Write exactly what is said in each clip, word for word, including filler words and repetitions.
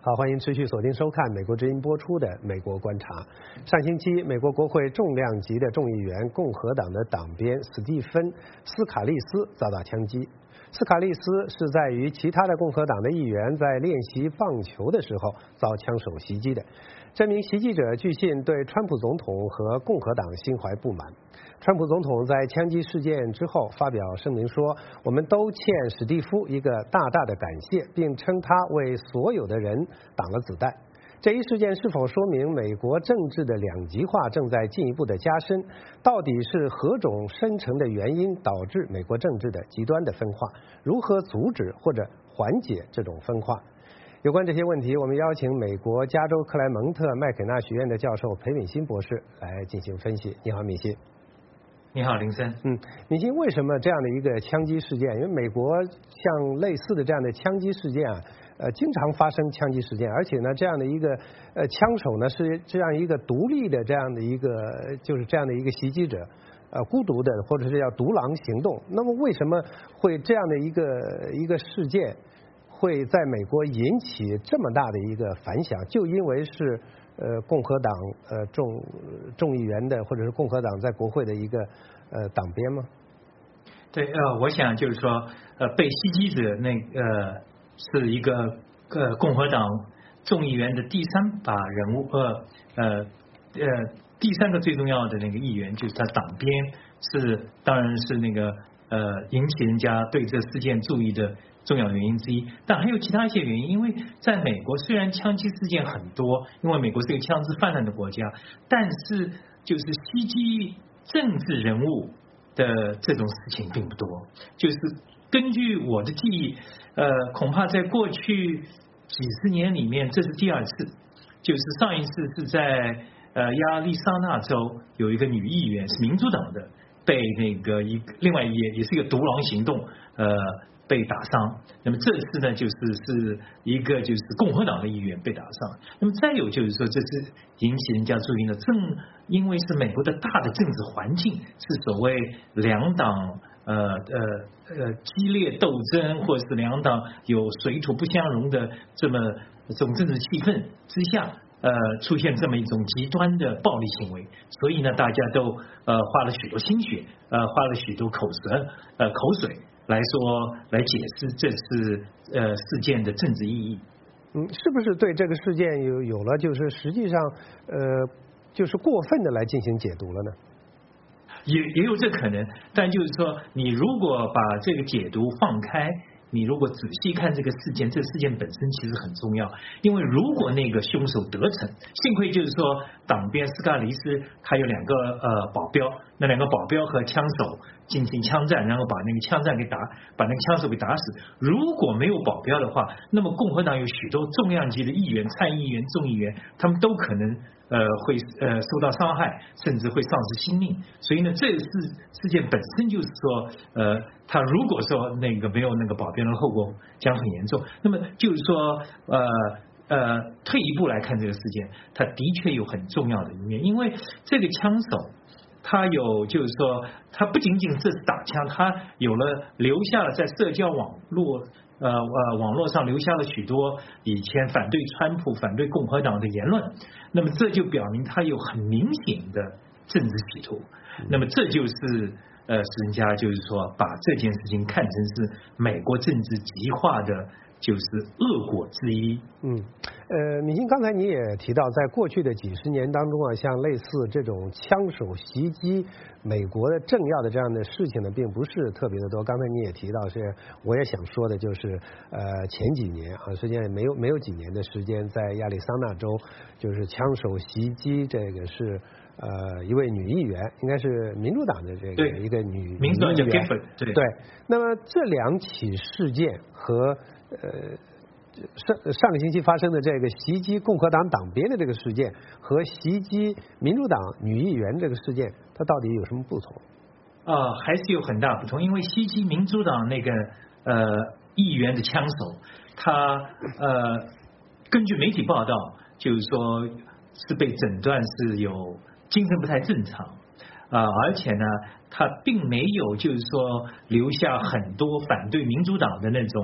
好，欢迎持续锁定收看美国之音播出的《美国观察》。上星期，美国国会重量级的众议员共和党的党鞭史蒂芬·斯卡利斯遭到枪击。斯卡利斯是在与其他的共和党的议员在练习棒球的时候遭枪手袭击的。这名袭击者据信对川普总统和共和党心怀不满。川普总统在枪击事件之后发表声明说，我们都欠史蒂夫一个大大的感谢，并称他为所有的人挡了子弹。这一事件是否说明美国政治的两极化正在进一步的加深？到底是何种深层的原因导致美国政治的极端的分化？如何阻止或者缓解这种分化？有关这些问题，我们邀请美国加州克莱蒙特麦肯纳学院的教授裴敏欣博士来进行分析。你好，敏欣。 你好，林森。 嗯，敏欣，为什么这样的一个枪击事件？因为美国像类似的这样的枪击事件啊，呃，经常发生枪击事件，而且呢，这样的一个呃枪手呢是这样一个独立的这样的一个就是这样的一个袭击者，呃，孤独的或者是叫独狼行动。那么为什么会这样的一个一个事件会在美国引起这么大的一个反响？就因为是呃共和党呃众众议员的或者是共和党在国会的一个呃党鞭吗？ 对，呃，我想就是说，呃，被袭击者那呃是一个呃共和党众议员的第三把人物，呃呃呃第三个最重要的那个议员就是他党鞭是当然是那个呃引起人家对这事件注意的重要原因之一，但还有其他一些原因。因为在美国虽然枪击事件很多，因为美国是个枪支泛滥的国家，但是就是袭击政治人物的这种事情并不多。就是根据我的记忆，呃，恐怕在过去几十年里面，这是第二次。就是上一次是在呃亚利桑那州有一个女议员是民主党的，被那个一另外也也是一个独狼行动，呃。被打伤。那么这次呢，就是是一个就是共和党的议员被打伤。那么再有就是说，这是引起人家注意的，正因为是美国的大的政治环境是所谓两党呃呃呃激烈斗争，或者是两党有水土不相容的这么这种政治气氛之下，呃，出现这么一种极端的暴力行为，所以呢，大家都呃花了许多心血，呃，花了许多口舌呃口水。来说来解释这次呃事件的政治意义。 嗯，是不是对这个事件有有了就是实际上呃就是过分的来进行解读了呢？ 也也有这可能，但就是说你如果把这个解读放开，你如果仔细看这个事件，这个事件本身其实很重要，因为如果那个凶手得逞，幸亏就是说党鞭斯卡利斯他有两个呃保镖，那两个保镖和枪手进行枪战，然后把那个枪战给打，把那个枪手给打死。如果没有保镖的话，那么共和党有许多重量级的议员、参议员、众议员，他们都可能呃会呃受到伤害，甚至会丧失性命。所以呢，这个事事件本身就是说，呃，他如果说那个没有那个保镖的后果将很严重。那么就是说，呃呃，退一步来看这个事件，它的确有很重要的一面，因为这个枪手。他有，就是说，他不仅仅是打枪，他有了留下了在社交网络呃呃网络上留下了许多以前反对川普、反对共和党的言论。那么这就表明他有很明显的政治企图。那么这就是呃使人家就是说把这件事情看成是美国政治极化的。就是恶果之一。 嗯，呃，敏欣，刚才你也提到，在过去的几十年当中啊，像类似这种枪手袭击美国的政要的这样的事情呢，并不是特别的多。刚才你也提到，是我也想说的，就是呃前几年啊，实际上也没有没有几年的时间，在亚利桑那州，就是枪手袭击这个是。呃，一位女议员，应该是民主党的这个一个女民主党议员， 对对。那么这两起事件和呃上上个星期发生的这个袭击共和党党鞭的这个事件和袭击民主党女议员这个事件，它到底有什么不同？ 啊、呃，还是有很大不同，因为袭击民主党那个呃议员的枪手，他呃根据媒体报道，就是说是被诊断是有。精神不太正常啊、呃，而且呢，他并没有就是说留下很多反对民主党的那种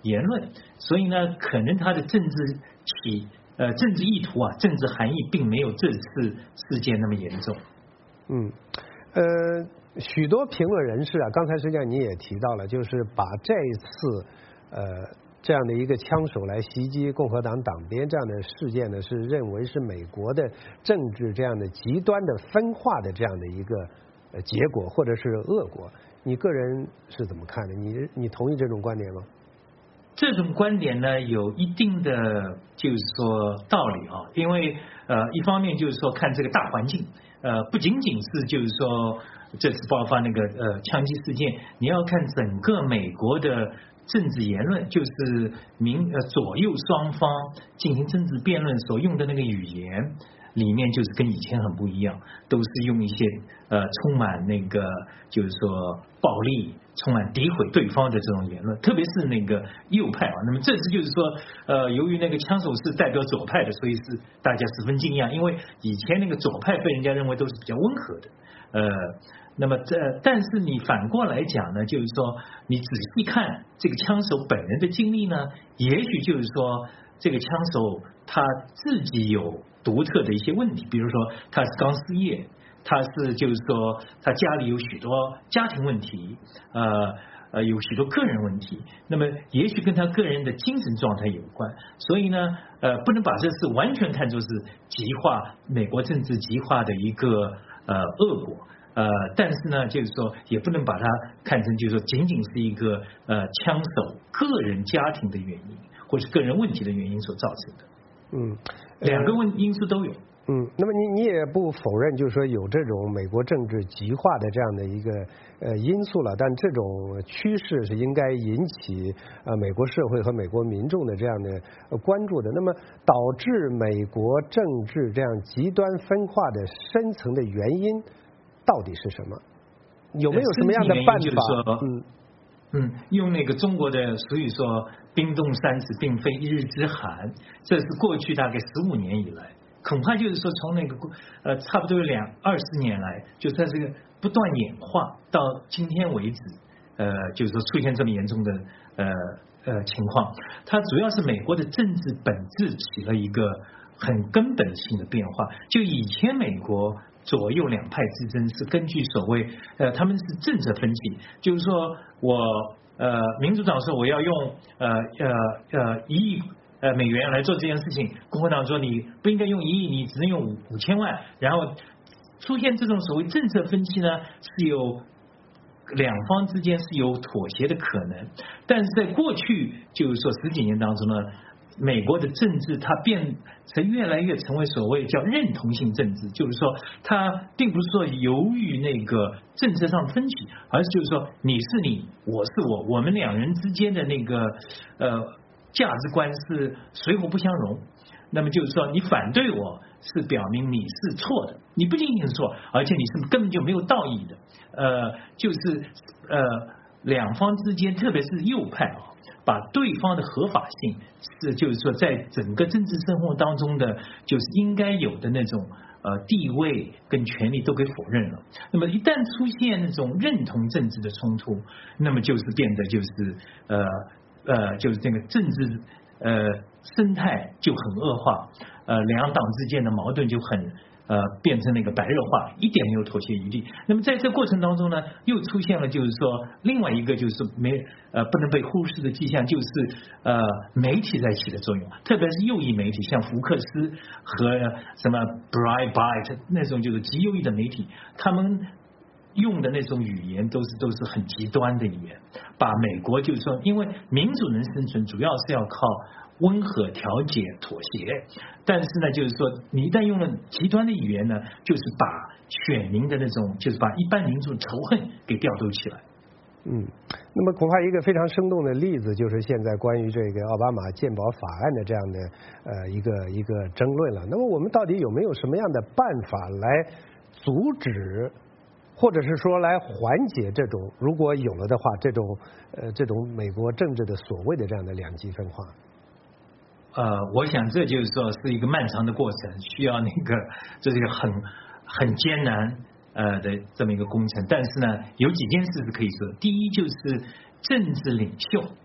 言论，所以呢，可能他的政治起呃政治意图啊，政治含义并没有这次事件那么严重。 嗯，呃，许多评论人士啊，刚才实际上你也提到了，就是把这一次呃这样的一个枪手来袭击共和党党鞭这样的事件呢，是认为是美国的政治这样的极端的分化的这样的一个呃结果，或者是恶果。你个人是怎么看的？你你同意这种观点吗？ 这种观点呢，有一定的就是说道理啊，因为呃，一方面就是说看这个大环境，呃，不仅仅是就是说这次爆发那个呃枪击事件，你要看整个美国的政治言论，就是民呃左右双方进行政治辩论所用的那个语言。里面就是跟以前很不一样，都是用一些呃充满那个就是说暴力、充满诋毁对方的这种言论，特别是那个右派啊。那么这次就是说，呃，由于那个枪手是代表左派的，所以是大家十分惊讶，因为以前那个左派被人家认为都是比较温和的，呃。那么这，但是你反过来讲呢，就是说你仔细看这个枪手本人的经历呢，也许就是说这个枪手他自己有独特的一些问题，比如说他是刚失业，他是就是说他家里有许多家庭问题，呃呃有许多个人问题，那么也许跟他个人的精神状态有关，所以呢，呃不能把这事完全看作是极化美国政治极化的一个呃恶果。呃，但是呢，就是说，也不能把它看成，就是说，仅仅是一个呃枪手个人家庭的原因，或是个人问题的原因所造成的。 嗯， 两个问因素都有。 嗯，那么你你也不否认，就是说有这种美国政治极化的这样的一个呃因素了，但这种趋势是应该引起呃美国社会和美国民众的这样的关注的。那么导致美国政治这样极端分化的深层的原因到底是什么？有没有什么样的办法？嗯嗯，用那个中国的俗语说“冰冻三尺，并非一日之寒”，这是过去大概十五年以来，恐怕就是说从那个呃差不多有两二十年来，就在这个不断演化到今天为止，呃，就是说出现这么严重的呃呃情况，它主要是美国的政治本质起了一个很根本性的变化。就以前美国左右两派之争是根据所谓呃他们是政策分歧，就是说我呃民主党说我要用呃呃呃一亿呃美元来做这件事情，共和党说你不应该用一亿，你只能用五五千万，然后出现这种所谓政策分歧呢，是有两方之间是有妥协的可能，但是在过去就是说十几年当中呢，美国的政治它变成越来越成为所谓叫认同性政治，就是说它并不是说由于那个政策上的分歧，而是就是说你是你，我是我，我们两人之间的那个呃价值观是水火不相容。那么就是说你反对我是表明你是错的，你不仅仅是错，而且你是根本就没有道义的。呃，就是呃两方之间，特别是右派啊，把对方的合法性是就是说在整个政治生活当中的就是应该有的那种呃地位跟权利都给否认了。那么一旦出现那种认同政治的冲突，那么就是变得就是呃呃就是这个政治呃生态就很恶化，呃两党之间的矛盾就很呃变成那个白热化，一点没有妥协余地。那么在这过程当中呢，又出现了就是说另外一个就是没呃不能被忽视的迹象，就是呃媒体在起的作用，特别是右翼媒体，像福克斯和什么 Breitbart 那种就是极右翼的媒体，他们用的那种语言都是都是很极端的语言，把美国就是说，因为民主能生存，主要是要靠温和调解妥协，但是呢，就是说你一旦用了极端的语言呢，就是把选民的那种，就是把一般民众仇恨给调动起来。 嗯，那么恐怕一个非常生动的例子就是现在关于这个奥巴马健保法案的这样的呃一个一个争论了。那么我们到底有没有什么样的办法来阻止？或者是说来缓解这种，如果有了的话，这种呃这种美国政治的所谓的这样的两极分化。 呃，我想这就是说是一个漫长的过程，需要那个这是一个很很艰难呃的这么一个工程。但是呢，有几件事是可以说，第一就是政治领袖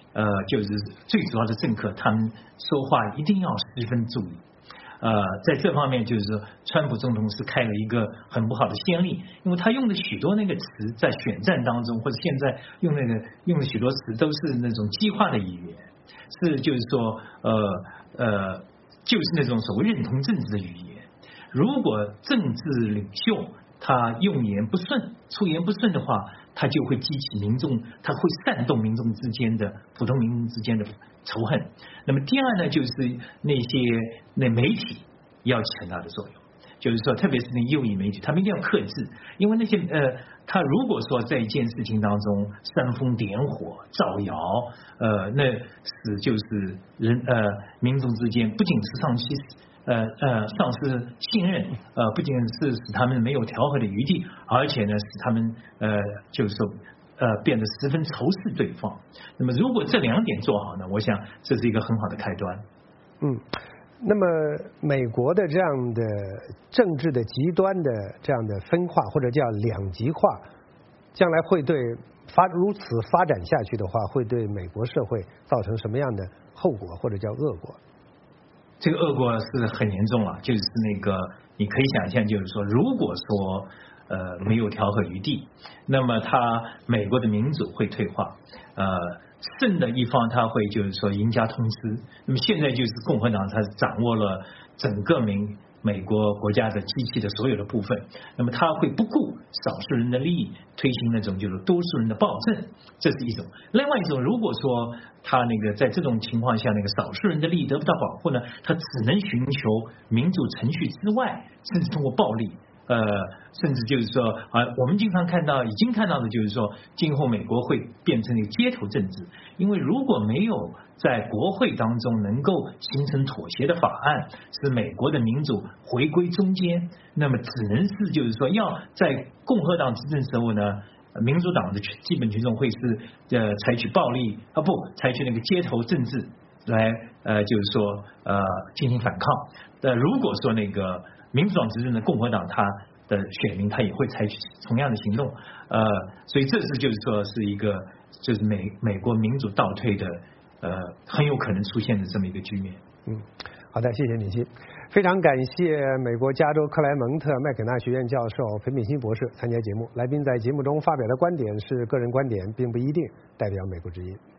呃，就是最主要的政客，他们说话一定要十分注意。呃，在这方面，就是说，川普总统是开了一个很不好的先例，因为他用的许多那个词，在选战当中或者现在用那个用的许多词都是那种激化的语言，是就是说，呃呃，就是那种所谓认同政治的语言。如果政治领袖他用言不顺、出言不顺的话，他就会激起民众，他会煽动民众之间的普通民众之间的仇恨。那么第二呢，就是那些那媒体要起很大的作用，就是说，特别是那右翼媒体，他们一定要克制，因为那些呃，他如果说在一件事情当中煽风点火、造谣，呃，那是就是人呃民众之间不仅是丧失。呃呃，丧失信任，呃，不仅是使他们没有调和的余地，而且呢，使他们呃，就是说，呃，变得十分仇视对方。那么，如果这两点做好呢，我想这是一个很好的开端。 嗯，那么美国的这样的政治的极端的这样的分化，或者叫两极化，将来会对发如此发展下去的话，会对美国社会造成什么样的后果，或者叫恶果？ 这个恶果是很严重了，就是那个你可以想象，就是说，如果说呃没有调和余地，那么他美国的民主会退化，呃胜的一方他会就是说赢家通吃。那么现在就是共和党他掌握了整个民美国国家的机器的所有的部分，那么他会不顾少数人的利益，推行那种就是多数人的暴政，这是一种。另外一种，如果说他那个在这种情况下，那个少数人的利益得不到保护呢，他只能寻求民主程序之外，甚至通过暴力。呃，甚至就是说啊，我们经常看到，已经看到的就是说，今后美国会变成一个街头政治，因为如果没有在国会当中能够形成妥协的法案，使美国的民主回归中间，那么只能是就是说，要在共和党执政时候呢，民主党的基本群众会是呃采取暴力啊不采取那个街头政治来呃就是说呃进行反抗。呃，如果说那个民主党执政的共和党，他的选民他也会采取同样的行动，呃，所以这是就是说是一个就是美美国民主倒退的呃很有可能出现的这么一个局面。 嗯，好的，谢谢敏熙，非常感谢美国加州克莱蒙特麦肯纳学院教授裴敏熙博士参加节目。来宾在节目中发表的观点是个人观点，并不一定代表美国之音。